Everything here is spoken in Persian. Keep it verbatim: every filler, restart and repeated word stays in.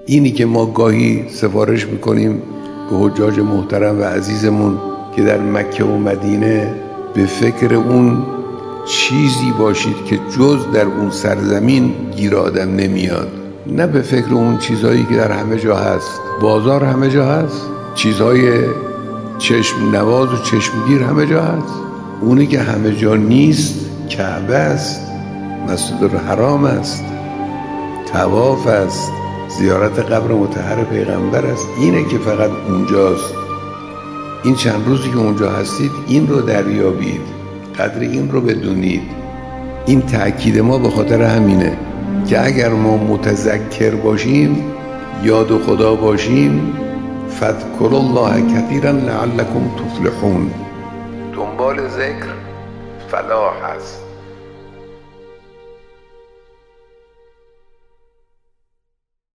اینی که ما گاهی سفارش میکنیم به حجاج محترم و عزیزمون که در مکه و مدینه به فکر اون چیزی باشید که جز در اون سرزمین گیر آدم نمیاد، نه به فکر اون چیزهایی که در همه جا هست. بازار همه جا هست، چیزهای چشم نواز و چشمگیر همه جا هست. اونی که همه جا نیست کعبه است، مسجد الحرام است، طواف است، زیارت قبر مطهر پیغمبر است. اینه که فقط اونجاست. این چند روزی که اونجا هستید این رو دریابید، قدر این رو بدونید. این تأکید ما به خاطر همینه که اگر ما متذکر باشیم، یاد خدا باشیم، فاذکروا الله کثیرا لعلکم تفلحون، دنبال ذکر فلاح است.